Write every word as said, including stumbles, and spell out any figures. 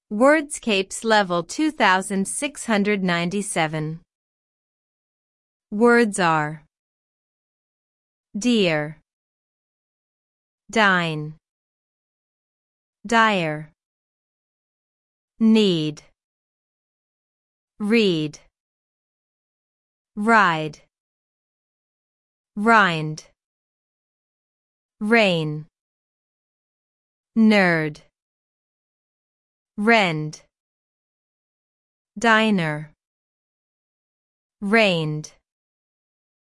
Wordscapes level two thousand six hundred ninety-seven. Words are dear, dine, dire, need, read, ride, rind, rain, nerd, rend, diner, reigned.